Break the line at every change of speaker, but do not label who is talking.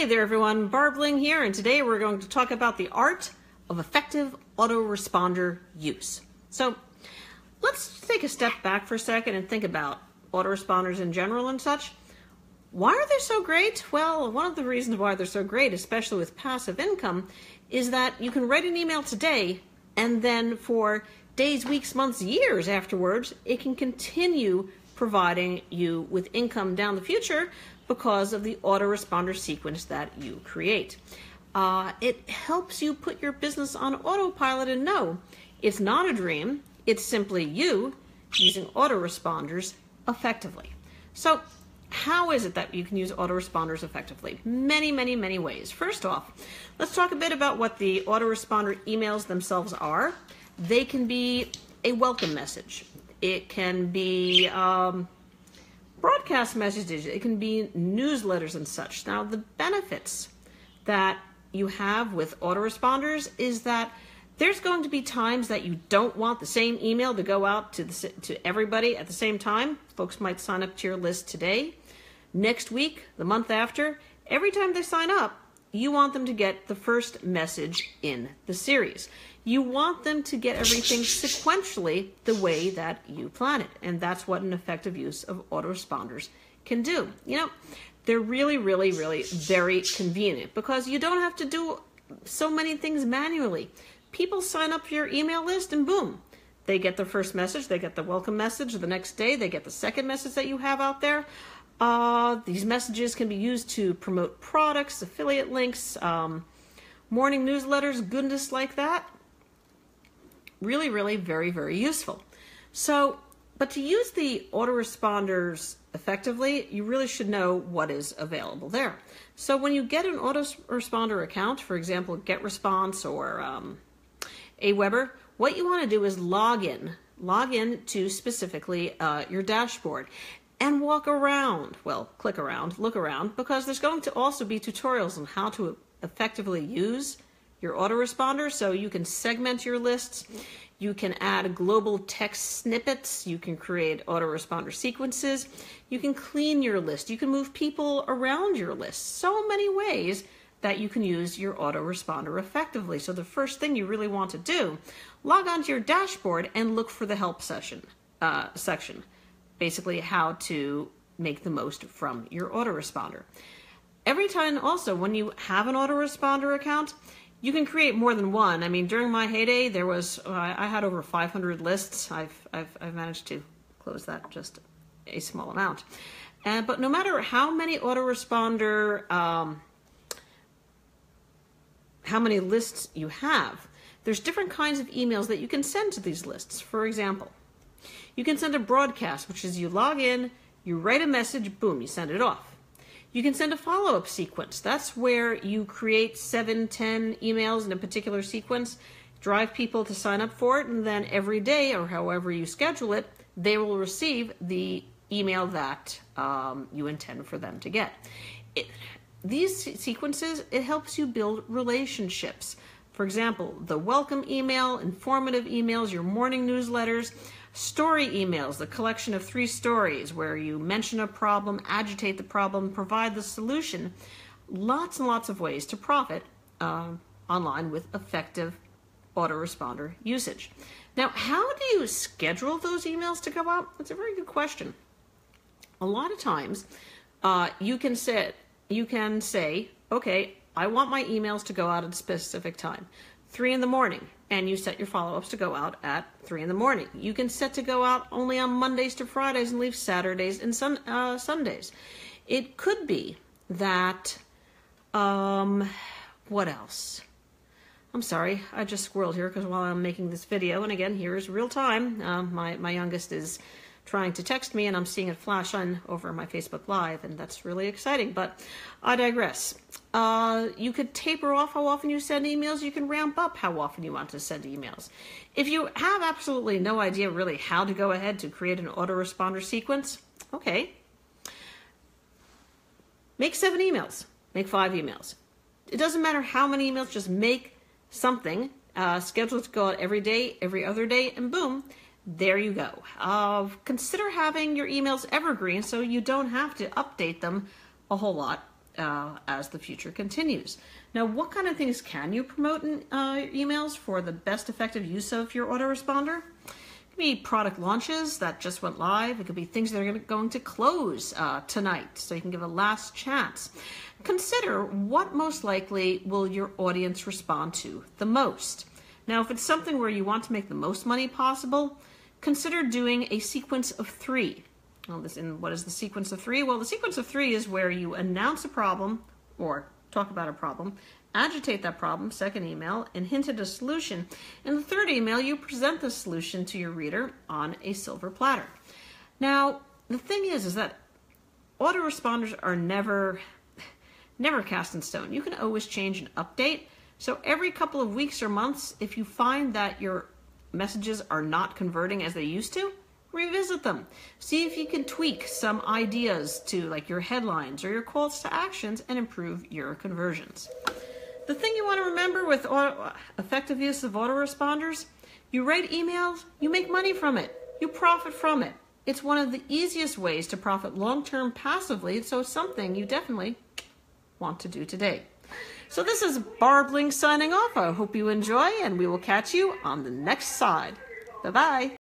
Hey there everyone, Barb Ling here, and today we're going to talk about the art of effective autoresponder use. So let's take a step back for a second and think about autoresponders in general and such. Why are they so great? Well, one of the reasons why they're so great, especially with passive income, is that you can write an email today and then for days, weeks, months, years afterwards, it can continue providing you with income down the future because of the autoresponder sequence that you create. It helps you put your business on autopilot and know it's not a dream, it's simply you using autoresponders effectively. So how is it that you can use autoresponders effectively? Many ways. First off, let's talk a bit about what the autoresponder emails themselves are. They can be a welcome message. It can be broadcast messages. It can be newsletters and such. Now, the benefits that you have with autoresponders is that there's going to be times that you don't want the same email to go out to everybody at the same time. Folks might sign up to your list today, next week, the month after. Every time they sign up, you want them to get the first message in the series. You want them to get everything sequentially the way that you plan it. And that's what an effective use of autoresponders can do. You know, they're really very convenient because you don't have to do so many things manually. People sign up for your email list and boom, they get their first message, they get the welcome message the next day, they get the second message that you have out there. These messages can be used to promote products, affiliate links, morning newsletters, goodness like that. Really very useful. So, but to use the autoresponders effectively, you really should know what is available there. So when you get an autoresponder account, for example, GetResponse or Aweber, what you want to do is log in to specifically your dashboard and walk around, well, click around, look around, because there's going to also be tutorials on how to effectively use your autoresponder. So you can segment your lists, you can add global text snippets, you can create autoresponder sequences, you can clean your list, you can move people around your list. So many ways that you can use your autoresponder effectively. So the first thing you really want to do, log onto your dashboard and look for the help section. Basically how to make the most from your autoresponder. Every time also when you have an autoresponder account, you can create more than one. I mean, during my heyday, there was I had over 500 lists. I've managed to close that just a small amount. But no matter how many autoresponder, how many lists you have, there's different kinds of emails that you can send to these lists. For example, you can send a broadcast, which is you log in, you write a message, boom, you send it off. You can send a follow-up sequence. That's where you create 7, 10 emails in a particular sequence, drive people to sign up for it, and then every day, or however you schedule it, they will receive the email that you intend for them to get. These sequences, it helps you build relationships. For example, the welcome email, informative emails, your morning newsletters, story emails, the collection of 3 stories where you mention a problem, agitate the problem, provide the solution. Lots and lots of ways to profit online with effective autoresponder usage. Now, how do you schedule those emails to go out? That's a very good question. A lot of times, you can say, okay, I want my emails to go out at a specific time, 3 in the morning. And you set your follow-ups to go out at 3 in the morning. You can set to go out only on Mondays to Fridays and leave Saturdays and Sundays. It could be that, what else? I'm sorry, I just squirreled here because while I'm making this video, and again, here is real time, my youngest is trying to text me and I'm seeing it flash on over my Facebook Live, and that's really exciting, but I digress. You could taper off how often you send emails. You can ramp up how often you want to send emails. If you have absolutely no idea really how to go ahead to create an autoresponder sequence, okay, make 7 emails, make 5 emails. It doesn't matter how many emails, just make something, schedule it to go out every day, every other day, and boom, there you go. Consider having your emails evergreen so you don't have to update them a whole lot as the future continues. Now, what kind of things can you promote in emails for the best effective use of your autoresponder? It could be product launches that just went live. It could be things that are going to close tonight, so you can give a last chance. Consider what most likely will your audience respond to the most. Now, if it's something where you want to make the most money possible, consider doing a sequence of 3. Well, what is the sequence of 3? Well, the sequence of 3 is where you announce a problem or talk about a problem, agitate that problem, second email, and hint at a solution. In the third email, you present the solution to your reader on a silver platter. Now, the thing is that autoresponders are never cast in stone. You can always change and update. So every couple of weeks or months, if you find that your messages are not converting as they used to, revisit them. See if you can tweak some ideas to like your headlines or your calls to actions and improve your conversions. The thing you want to remember with effective use of autoresponders, you write emails, you make money from it, you profit from it. It's one of the easiest ways to profit long-term passively, so it's something you definitely want to do today. So this is Barb Ling signing off. I hope you enjoy, and we will catch you on the next side. Bye-bye.